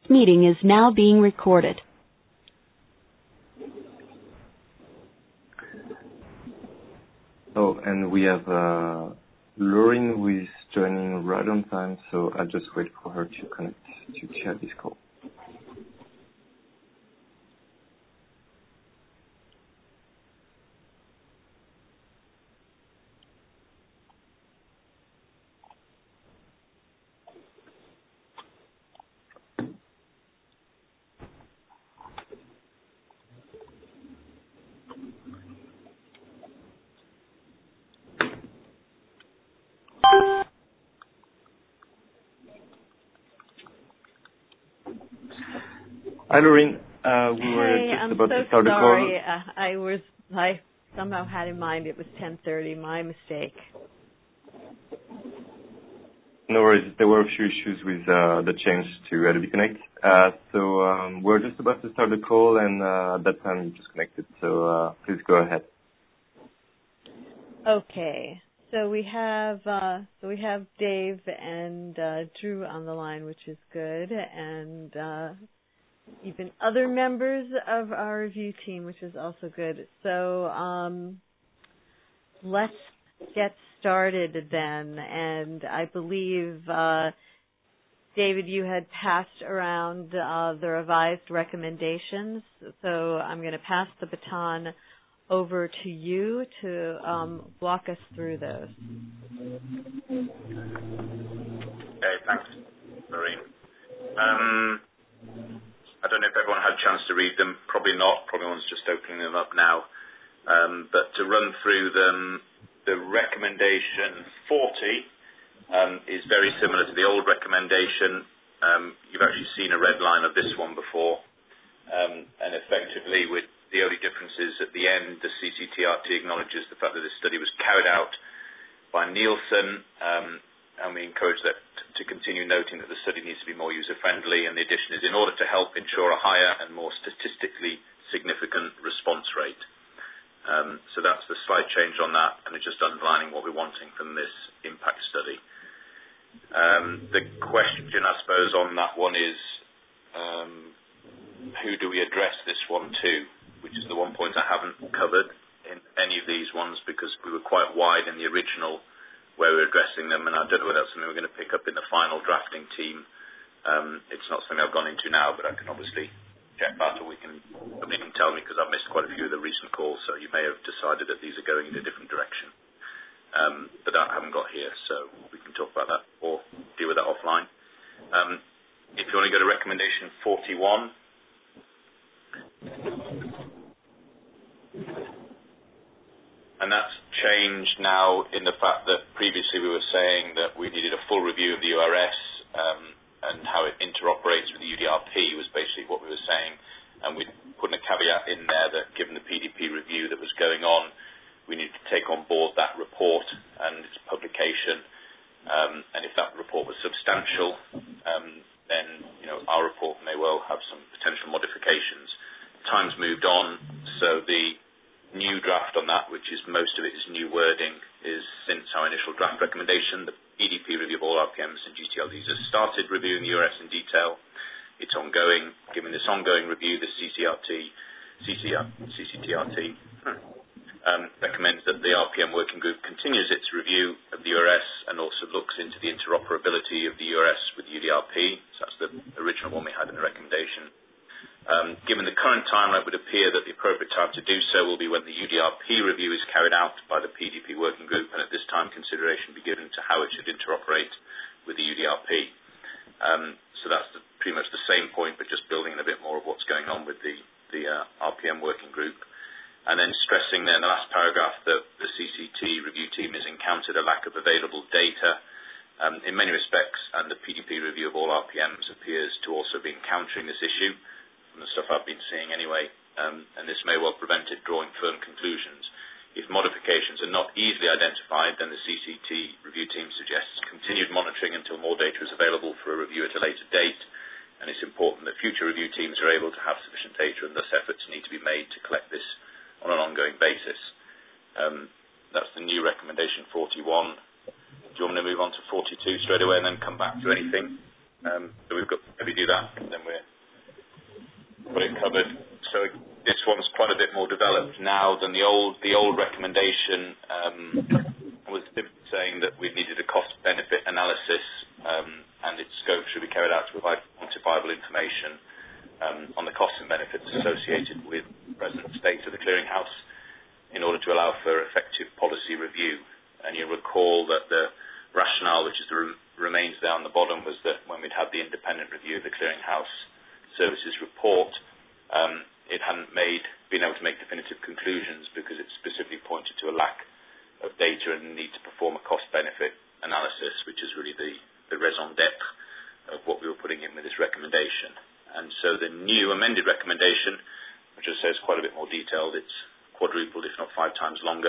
Meeting is now being recorded. Oh, and we have Lauren who is joining right on time, so I'll just wait for her to connect to chair this call. Hi, Lauren. We were just about to start the call. Sorry, I somehow had in mind it was 10:30. My mistake. No worries. There were a few issues with the change to Adobe Connect. So we're just about to start the call, and at that time you just connected. So please go ahead. Okay. So we have Dave and Drew on the line, which is good, and even other members of our review team, which is also good. So let's get started then. And I believe, David, you had passed around the revised recommendations. So I'm going to pass the baton over to you to walk us through those. Okay, thanks, Maureen. I don't know if everyone had a chance to read them. Probably not. Probably one's just opening them up now. But to run through them, the recommendation 40 is very similar to the old recommendation. You've actually seen a red line of this one before. And effectively, with the only difference is at the end, the CCTRT acknowledges the fact that this study was carried out by Nielsen, and we encourage that to continue noting that the study needs to be more user-friendly, and the addition is in order to help ensure a higher and more statistically significant response rate. So that's the slight change on that, and it's just underlining what we're wanting from this impact study. The question, I suppose, on that one is, who do we address this one to, which is the one point I haven't covered in any of these ones because we were quite wide in the original where we're addressing them, and I don't know whether that's something we're going to pick up in the final drafting team. It's not something I've gone into now, but I can obviously check that, or somebody can tell me because I've missed quite a few of the recent calls, so you may have decided that these are going in a different direction. But that I haven't got here, so we can talk about that or deal with that offline. If you want to go to recommendation 41, and that's changed now in the fact that previously we were saying that we needed a full review of the URS and how it interoperates with the UDRP was basically what we were saying. And we put a caveat in there that given the PDP review that was going on, we needed to take on board that report and its publication. And if that report was substantial, then our report may well have some potential modifications. Time's moved on, so the new draft on that, which is most of it is new wording, is since our initial draft recommendation, the PDP review of all RPMs and GTLDs has started reviewing the URS in detail. It's ongoing. Given this ongoing review, the CCTRT recommends that the RPM working group continues its review of the URS and also looks into the interoperability of the URS with UDRP. So that's the original one we had in the recommendation. Given the current timeline, it would appear that the appropriate time to do so will be when the UDRP review is carried out by the PDP working group, and at this time consideration be given to how it should interoperate with the UDRP. So that's pretty much the same point, but just building in a bit more of what's going on with the RPM working group. And then stressing there in the last paragraph that the CCT review team has encountered a lack of available data in many respects, and the PDP review of all RPMs appears to also be encountering this issue, from the stuff I've been seeing anyway, and this may well prevent it drawing firm conclusions. If modifications are not easily identified, then the CCT review team suggests continued monitoring until more data is available for a review at a later date, and it's important that future review teams are able to have sufficient data, and thus efforts need to be made to collect this on an ongoing basis. That's the new recommendation 41. Do you want me to move on to 42 straight away and then come back to anything? So we've got, if we do that, then we're got it covered. So this one's quite a bit more developed now than the old recommendation was saying that we needed a cost-benefit analysis and its scope should be carried out to provide quantifiable information on the costs and benefits associated with the present state of the clearinghouse in order to allow for effective policy review. And you recall that the rationale, which is remains there on the bottom, was that when we'd had the independent review of the clearinghouse services report, it hadn't been able to make definitive conclusions because it specifically pointed to a lack of data and the need to perform a cost-benefit analysis, which is really the raison d'etre of what we were putting in with this recommendation. And so the new amended recommendation, which I say is quite a bit more detailed, it's quadrupled, if not 5 times longer.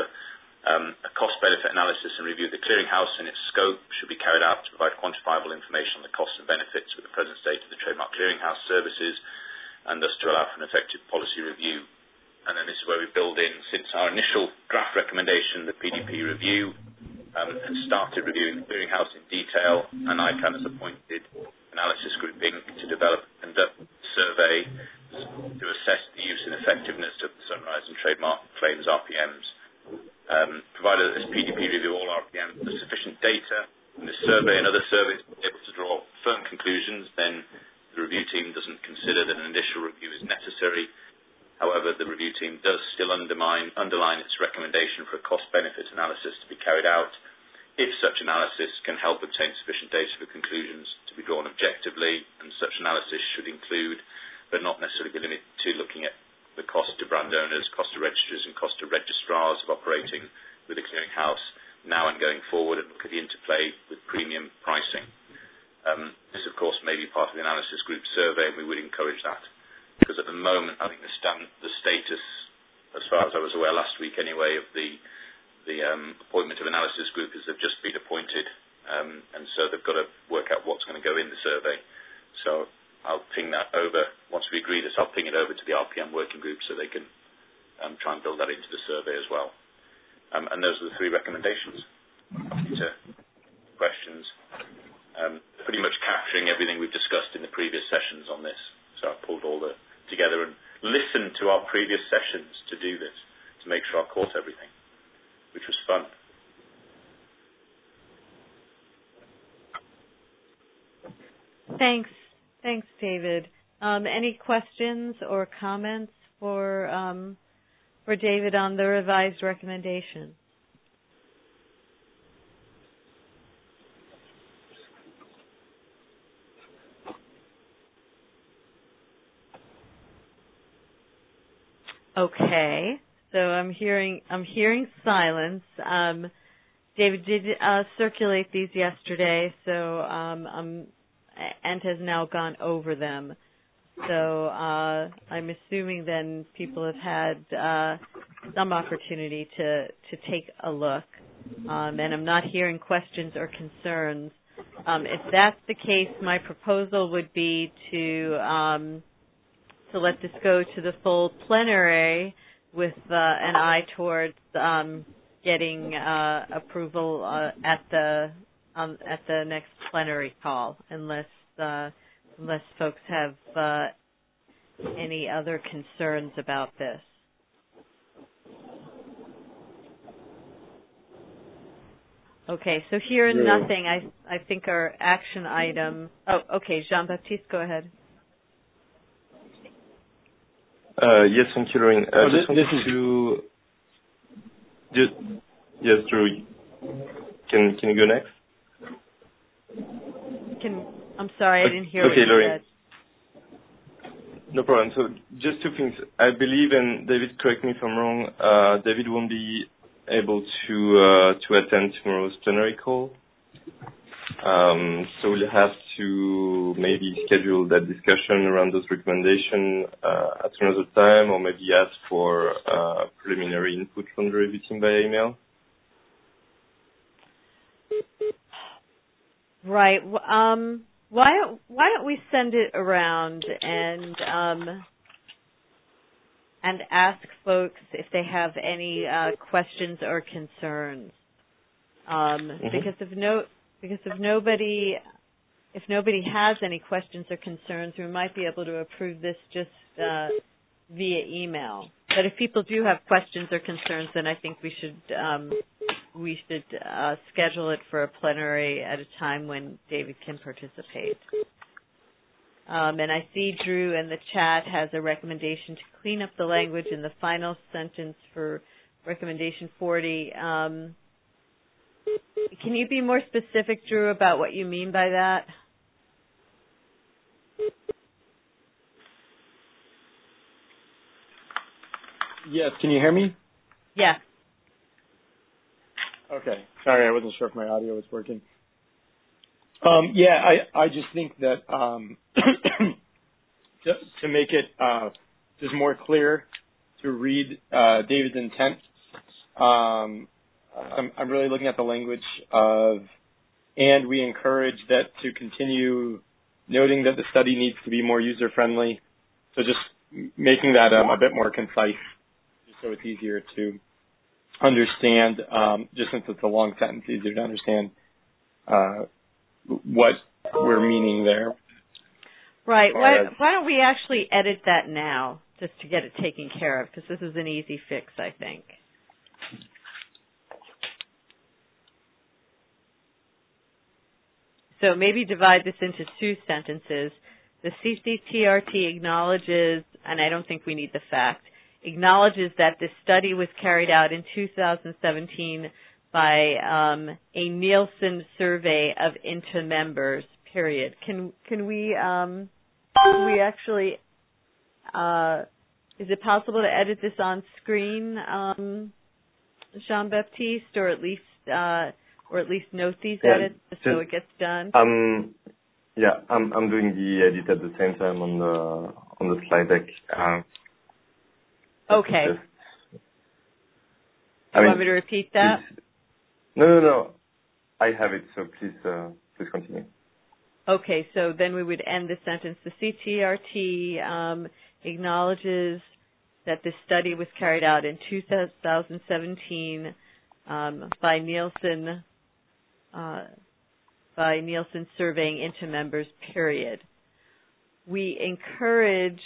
A cost-benefit analysis and review of the clearinghouse and its scope should be carried out to provide quantifiable information on the costs and benefits with the present state of the trademark clearinghouse services, and thus to allow for an effective policy review. And then this is where we build in, since our initial draft recommendation, the PDP review, and started reviewing the clearinghouse in detail, and ICANN has appointed analysis group Inc. to develop and conduct a survey to assess the use and effectiveness of the Sunrise and trademark claims RPMs. Provided that this PDP review all RPMs with sufficient data, and the survey and other surveys are able to draw firm conclusions, then the review team doesn't consider that an initial review is necessary. However, the review team does still underline its recommendation for a cost-benefit analysis to be carried out if such analysis can help obtain sufficient data for conclusions to be drawn objectively, and such analysis should include, but not necessarily be limited to, looking at the cost to brand owners, cost to registrars, and cost to registrars of operating with the clearinghouse now and going forward, and look at the interplay with premium pricing. This, of course, may be part of the analysis group survey, and we would encourage that. Because at the moment, I think the status, as far as I was aware last week anyway, of the appointment of analysis group is they've just been appointed, and so they've got to work out what's going to go in the survey. So I'll ping that over. Once we agree this, I'll ping it over to the RPM working group so they can try and build that into the survey as well. And those are the 3 recommendations. Happy to questions. Pretty much capturing everything we've discussed in the previous sessions on this. So I pulled all together and listened to our previous sessions to do this, to make sure I caught everything, which was fun. Thanks, David. Any questions or comments for David on the revised recommendation? Okay, so I'm hearing silence. David did circulate these yesterday, so and has now gone over them. So I'm assuming then people have had some opportunity to take a look, and I'm not hearing questions or concerns. If that's the case, my proposal would be to let this go to the full plenary with an eye towards getting approval at the next plenary call, unless folks have any other concerns about this. Okay, so hearing nothing, I think our action item. Oh, okay, Jean-Baptiste, go ahead. Yes, thank you, Lorraine. Yes, Drew. Can you go next? I'm sorry, I didn't hear what you Lorraine. said. No problem. So just 2 things. I believe, and David, correct me if I'm wrong, David won't be able to attend tomorrow's plenary call. So we'll have to maybe schedule that discussion around those recommendations at another time, or maybe ask for preliminary input from the review team by email. Right. Why don't we send it around and ask folks if they have any questions or concerns? Because if if nobody has any questions or concerns, we might be able to approve this just via email. But if people do have questions or concerns, then I think we should schedule it for a plenary at a time when David can participate. And I see Drew in the chat has a recommendation to clean up the language in the final sentence for recommendation 40. Can you be more specific, Drew, about what you mean by that? Yes, can you hear me? Yeah. Okay. Sorry, I wasn't sure if my audio was working. I just think that to make it just more clear to read David's intent, I'm really looking at the language of, and we encourage that to continue noting that the study needs to be more user-friendly. So just making that a bit more concise, just so it's easier to understand, just since it's a long sentence, easier to understand what we're meaning there. Right. Why don't we actually edit that now, just to get it taken care of, because this is an easy fix, I think. So maybe divide this into two sentences. The CCTRT acknowledges, and I don't think we need the fact, acknowledges that this study was carried out in 2017 by a Nielsen survey of INTA members, period. Can we actually, is it possible to edit this on screen, Jean-Baptiste, or at least note these edits just so it gets done? Yeah, I'm doing the edit at the same time on the slide deck. Okay. You want me to repeat that? No. I have it, so please continue. Okay, so then we would end the sentence. The CTRT acknowledges that this study was carried out in 2017 by Nielsen surveying INTA members, period. We encourage,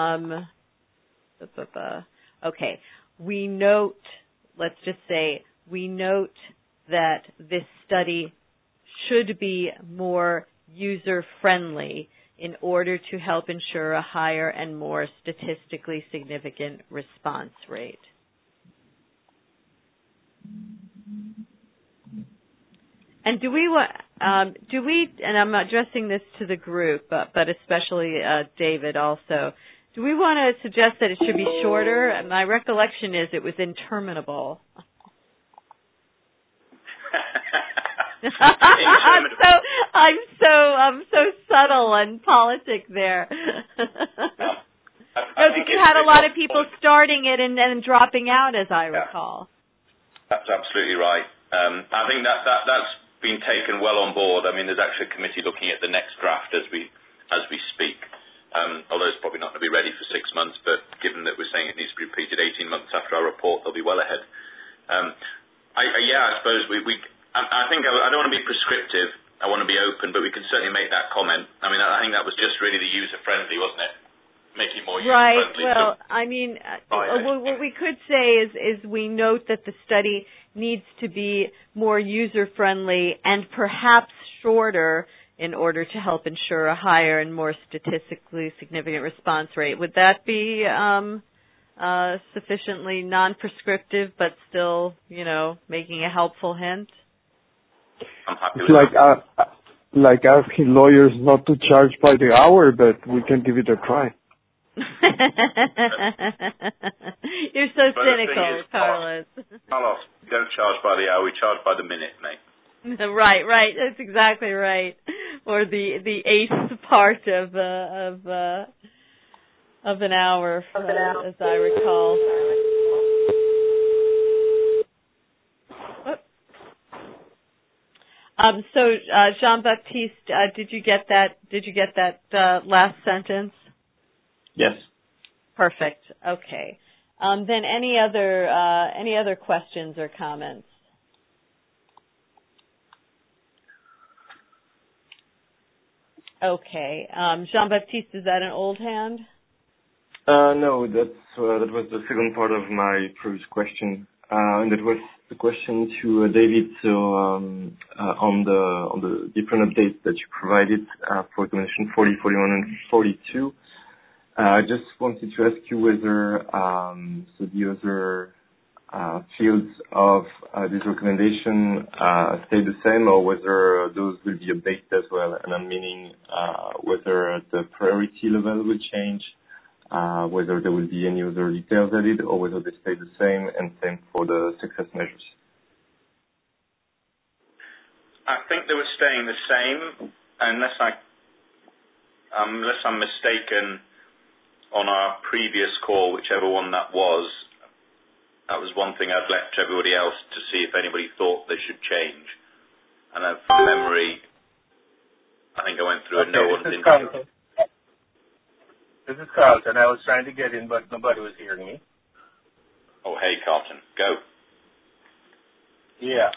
we note, let's just say, we note that this study should be more user-friendly in order to help ensure a higher and more statistically significant response rate. And and I'm addressing this to the group, but especially David also, do we want to suggest that it should be shorter? My recollection is it was interminable. I'm so subtle and politic there. Because you had a lot of people starting it and then dropping out, as I recall. That's absolutely right. I think that's been taken well on board. I mean, there's actually a committee looking at the next draft as we speak. Although it's probably not going to be ready for 6 months, but given that we're saying it needs to be repeated 18 months after our report, they'll be well ahead. I suppose I think I don't want to be prescriptive. I want to be open, but we can certainly make that comment. I mean, I think that was just really the user-friendly, wasn't it? Making it more user-friendly. Right. Well, I mean, what we could say is we note that the study needs to be more user-friendly and perhaps shorter in order to help ensure a higher and more statistically significant response rate. Would that be sufficiently non-prescriptive, but still, making a helpful hint? I'm happy with that. Like asking lawyers not to charge by the hour, but we can give it a try. You're so cynical, Carlos. Carlos, we don't charge by the hour, we charge by the minute, mate. Right. That's exactly right. Or the eighth part of an hour, as I recall. So Jean-Baptiste, did you get that last sentence? Yes. Perfect. Okay. Then any other questions or comments? Okay. Jean-Baptiste, is that an old hand? No, that was the second part of my previous question. And that was the question to David. So on the different updates that you provided for Convention 40, 41, and 42, I just wanted to ask you whether so the other fields of this recommendation stay the same, or whether those will be updated as well. And I'm meaning whether the priority level will change, whether there will be any other details added, or whether they stay the same, and same for the success measures. I think they were staying the same, unless I'm mistaken. On our previous call, whichever one that was one thing I'd left everybody else to see if anybody thought they should change. And from memory, I think I went through and no one did. This is Carlton. I was trying to get in, but nobody was hearing me. Oh, hey, Carlton. Go. Yeah.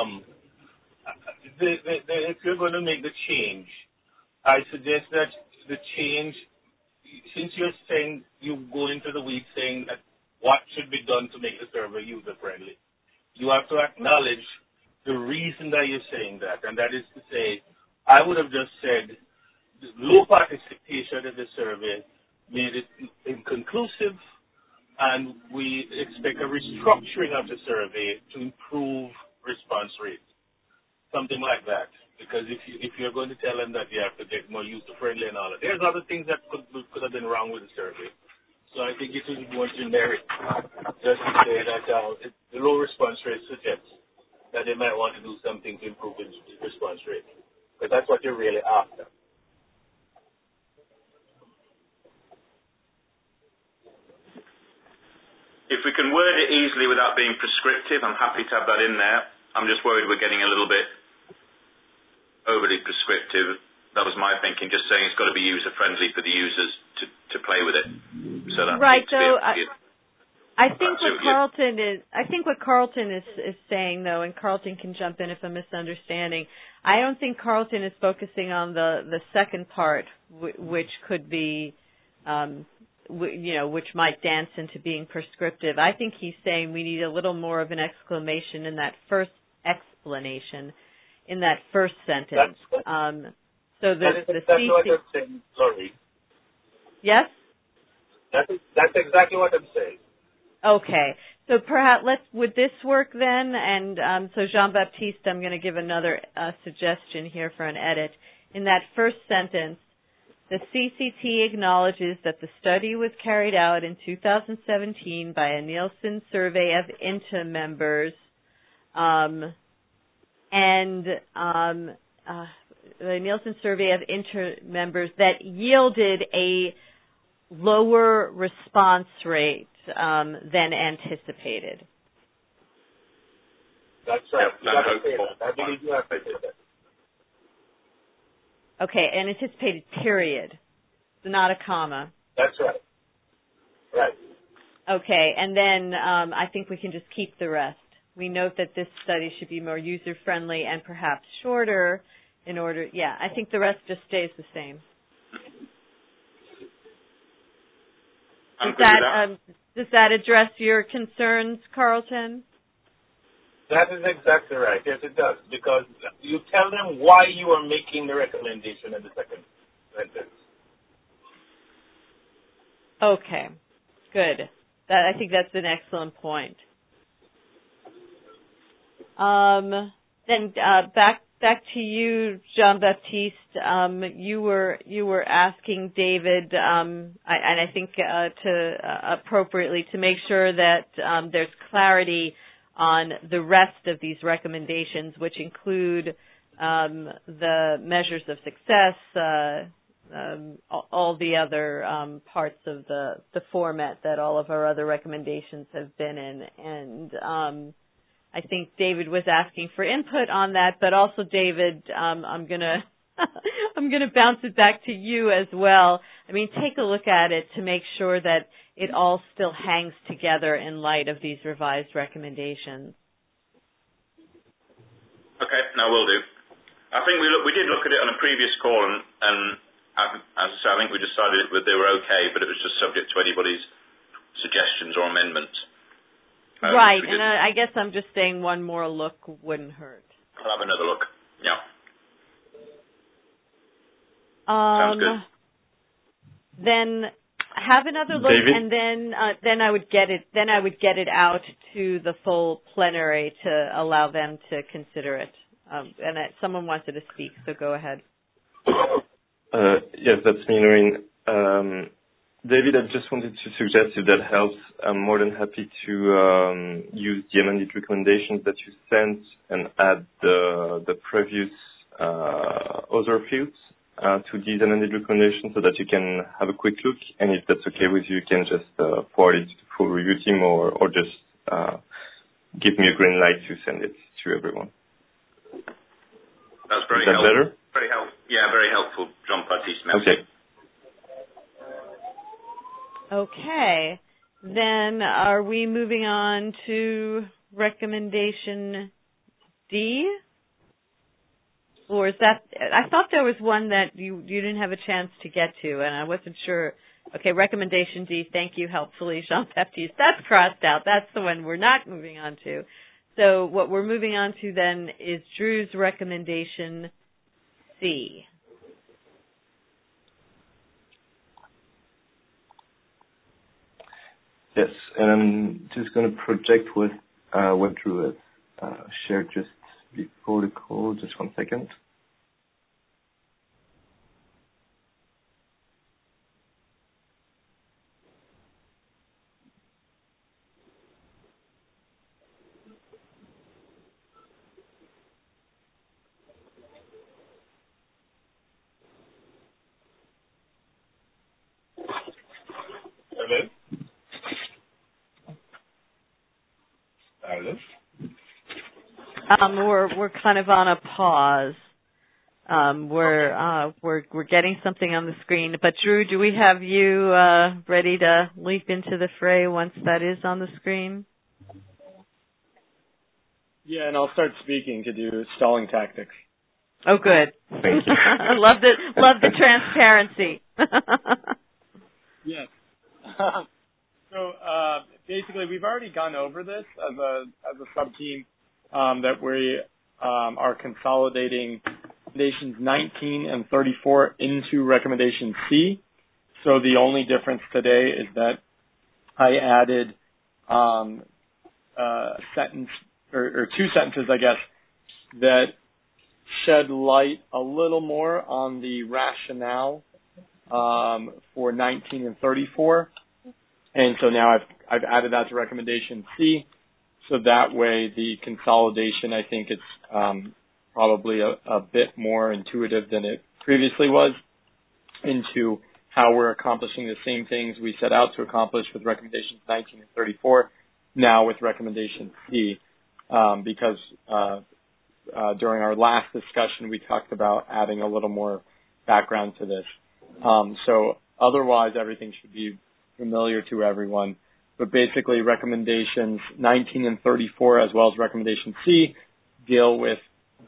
If you're going to make the change, I suggest that the change, since you're saying you go into the week saying that what should be done to make the server user-friendly, you have to acknowledge the reason that you're saying that, and that is to say, I would have just said low participation in the survey made it inconclusive, and we expect a restructuring of the survey to improve response rates, something like that. Because if you're going to tell them that you have to get more user-friendly and all that, there's other things that could have been wrong with the survey. So I think it is more generic, just to say that the low response rate suggests that they might want to do something to improve the response rate, because that's what you're really after. If we can word it easily without being prescriptive, I'm happy to have that in there. I'm just worried we're getting a little bit overly prescriptive. That was my thinking, just saying it's got to be user-friendly for the users to play with it. So that right, so I think what Carlton is saying, though, and Carlton can jump in if I'm misunderstanding, I don't think Carlton is focusing on the second part, which could be which might dance into being prescriptive. I think he's saying we need a little more of an exclamation in that first explanation, in that first sentence. That's what I'm saying. Sorry. Yes? That's exactly what I'm saying. Okay. So perhaps would this work then? And so Jean-Baptiste, I'm going to give another suggestion here for an edit. In that first sentence, the CCT acknowledges that the study was carried out in 2017 by a Nielsen survey of INTA members, the Nielsen survey of INTA members that yielded a lower response rate than anticipated. That's right. You have to say that. I believe you have to say that. Okay, and anticipated period, so not a comma. That's right. Right. Okay, and then I think we can just keep the rest. We note that this study should be more user-friendly and perhaps shorter in order, I think the rest just stays the same. Does that address your concerns, Carlton? That is exactly right. Yes, it does. Because you tell them why you are making the recommendation in the second sentence. Okay, good. I think that's an excellent point. Then back to you, Jean-Baptiste. You were asking David, and I think appropriately to make sure that there's clarity on the rest of these recommendations, which include the measures of success, all the other parts of the format that all of our other recommendations have been in. And I think David was asking for input on that, but also David, I'm gonna bounce it back to you as well. I mean, take a look at it to make sure that it all still hangs together in light of these revised recommendations. Okay, no, will do. I think we did look at it on a previous call, and as I say, I think we decided they were okay, but it was just subject to anybody's suggestions or amendments. Right, and I guess I'm just saying one more look wouldn't hurt. I'll have another look. Yeah. Sounds good. Then have another look, David? and then I would get it. Then I would get it out to the full plenary to allow them to consider it. And someone wanted to speak, so go ahead. Yes, that's me, Noreen. David, I just wanted to suggest, if that helps, I'm more than happy to use the amended recommendations that you sent and add the previous other fields to these amended recommendations so that you can have a quick look. And if that's okay with you can just forward it to the full review team or just give me a green light to send it to everyone. That's very helpful. Is that better? Very helpful. Yeah, very helpful, Jean-Baptiste. Okay. Okay. Then are we moving on to recommendation D? Or is that, I thought there was one that you didn't have a chance to get to, and I wasn't sure. Okay, recommendation D, thank you helpfully, Jean-Baptiste. That's crossed out. That's the one we're not moving on to. So what we're moving on to then is Drew's recommendation C. Yes, and I'm just going to project what Drew has shared just before the call. Just 1 second. We're kind of on a pause. We're getting something on the screen. But Drew, do we have you ready to leap into the fray once that is on the screen? Yeah, and I'll start speaking to do stalling tactics. Oh, good. Thank you. Love the transparency. Yes. So basically, we've already gone over this as a sub team that we are consolidating recommendations 19 and 34 into recommendation C. So the only difference today is that I added a sentence or two sentences, I guess, that shed light a little more on the rationale for 19 and 34. And so now I've added that to recommendation C. So that way the consolidation, I think it's probably a bit more intuitive than it previously was into how we're accomplishing the same things we set out to accomplish with recommendations 19 and 34, now with recommendation C, because during our last discussion we talked about adding a little more background to this. So otherwise everything should be familiar to everyone. But basically recommendations 19 and 34 as well as recommendation C deal with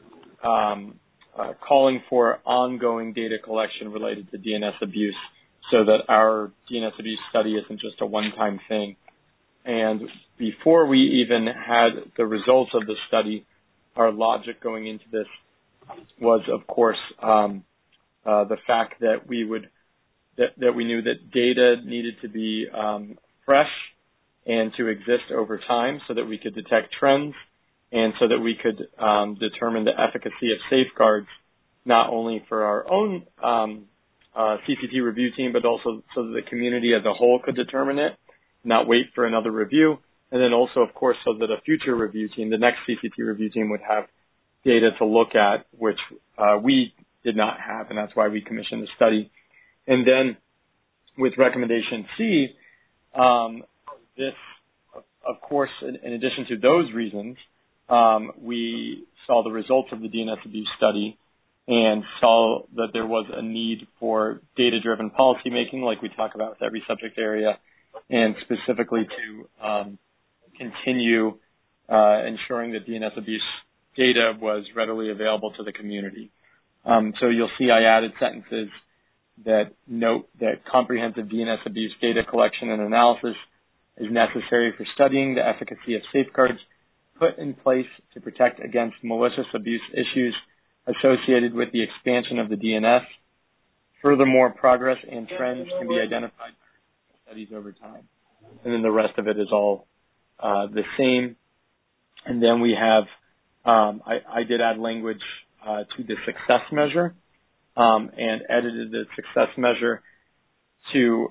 calling for ongoing data collection related to DNS abuse so that our DNS abuse study isn't just a one-time thing. And before we even had the results of the study, our logic going into this was, of course, the fact that we knew that data needed to be fresh and to exist over time so that we could detect trends and so that we could determine the efficacy of safeguards, not only for our own CCT review team, but also so that the community as a whole could determine it, not wait for another review. And then also, of course, so that a future review team, the next CCT review team, would have data to look at, which we did not have, and that's why we commissioned the study. And then with recommendation C, this, of course, in addition to those reasons, we saw the results of the DNS abuse study and saw that there was a need for data-driven policymaking, like we talk about with every subject area, and specifically to continue ensuring that DNS abuse data was readily available to the community. So you'll see I added sentences that note that comprehensive DNS abuse data collection and analysis is necessary for studying the efficacy of safeguards put in place to protect against malicious abuse issues associated with the expansion of the DNS. Furthermore, progress and trends can be identified by studies over time. And then the rest of it is all the same. And then we have, I did add language to the success measure and edited the success measure to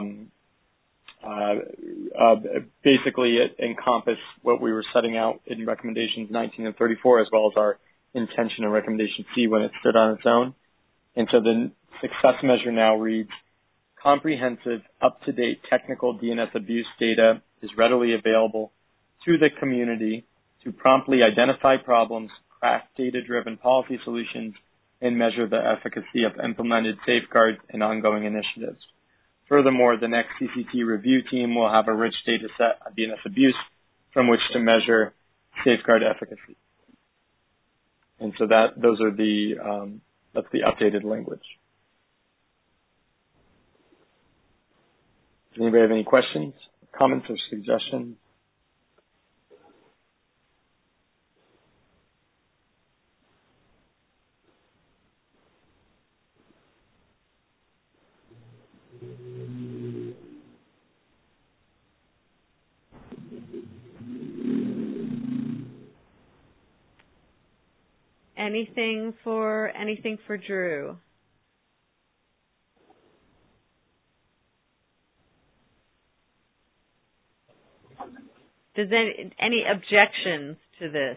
basically encompass what we were setting out in recommendations 19 and 34, as well as our intention in recommendation C when it stood on its own. And so the success measure now reads, comprehensive, up-to-date technical DNS abuse data is readily available to the community to promptly identify problems, craft data-driven policy solutions, and measure the efficacy of implemented safeguards and ongoing initiatives. Furthermore, the next CCT review team will have a rich data set of DNS abuse from which to measure safeguard efficacy. And so that's the updated language. Does anybody have any questions, comments, or suggestions? Anything for Drew? Does any objections to this?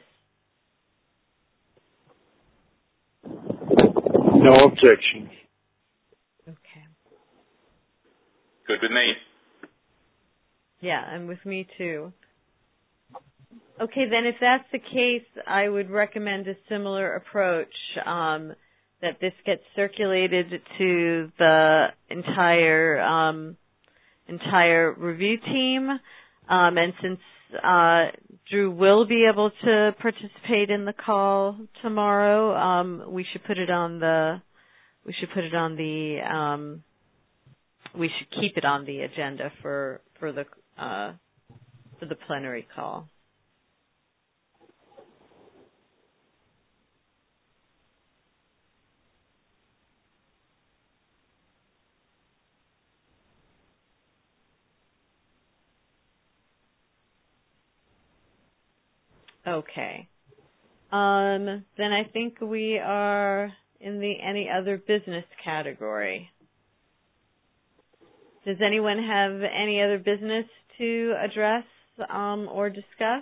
No objections. Okay. Good with me. Yeah, and with me too. Okay, then if that's the case, I would recommend a similar approach, that this gets circulated to the entire review team, and since Drew will be able to participate in the call tomorrow, we should keep it on the agenda for the plenary call. Okay. Then I think we are in the any other business category. Does anyone have any other business to address or discuss?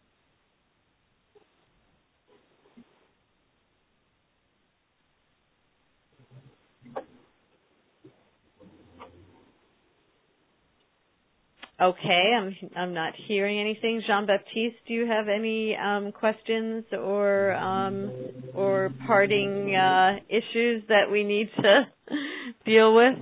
Okay, I'm not hearing anything. Jean-Baptiste, do you have any questions or parting issues that we need to deal with?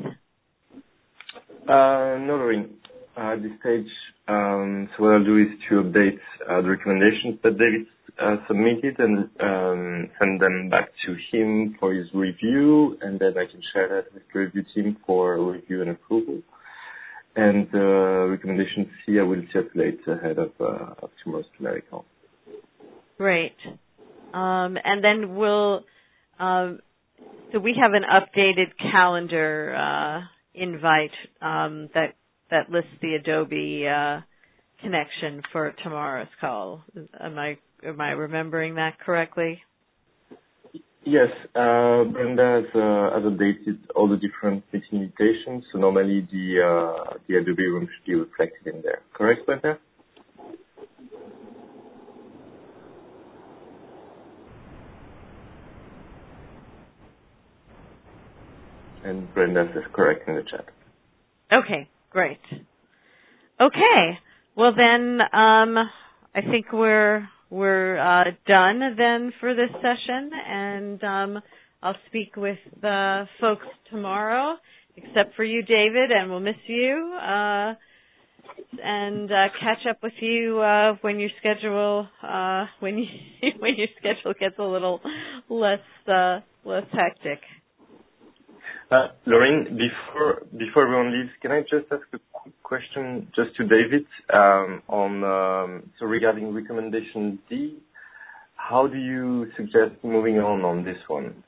No, Lorraine. At this stage, so what I'll do is to update the recommendations that David submitted and send them back to him for his review, and then I can share that with the review team for review and approval. And recommendation C, I will circulate ahead of tomorrow's plenary call. Great. And then so we have an updated calendar invite that lists the Adobe connection for tomorrow's call. Am I remembering that correctly? Yes, Brenda has updated all the different meeting invitations, so normally the Adobe room should be reflected in there. Correct, Brenda? And Brenda says correct in the chat. Okay, great. Okay, well then I think we're done then for this session, and I'll speak with the folks tomorrow, except for you, David, and we'll miss you. and catch up with you when your schedule when your schedule gets a little less hectic. Lorraine, before everyone leaves, can I just ask a quick question just to David on so regarding recommendation D? How do you suggest moving on this one?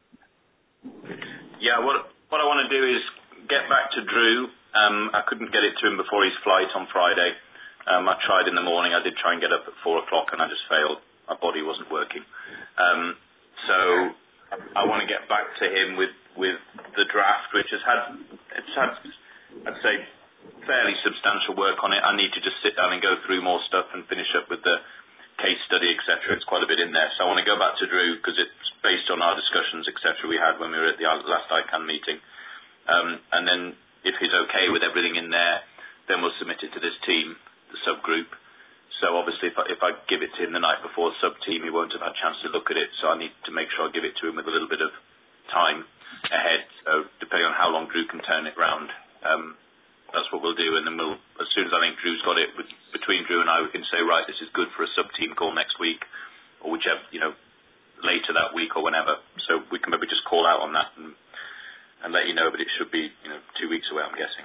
Yeah, what I want to do is get back to Drew. I couldn't get it to him before his flight on Friday. I tried in the morning. I did try and get up at 4 o'clock, and I just failed. My body wasn't working. So I want to get back to him with the draft, which it's had, I'd say, fairly substantial work on it. I need to just sit down and go through more stuff and finish up with the case study, etc. It's quite a bit in there. So I want to go back to Drew because it's based on our discussions, etc. we had when we were at the last ICANN meeting. And then if he's okay with everything in there, then we'll submit it to this team, the subgroup. So obviously if I give it to him the night before the sub-team, he won't have had a chance to look at it. So I need to make sure I give it to him with a little bit of time ahead. So depending on how long Drew can turn it round, that's what we'll do. And then as soon as I think Drew's got it, between Drew and I, we can say, right, this is good for a sub-team call next week, or whichever, later that week or whenever. So we can maybe just call out on that and let you know, but it should be, 2 weeks away, I'm guessing.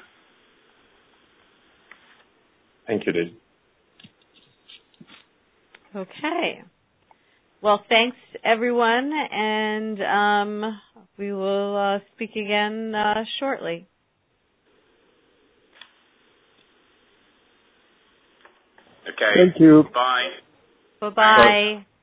Thank you, Dave. Okay. Well, thanks, everyone, and we will speak again shortly. Okay. Thank you. Bye. Bye-bye.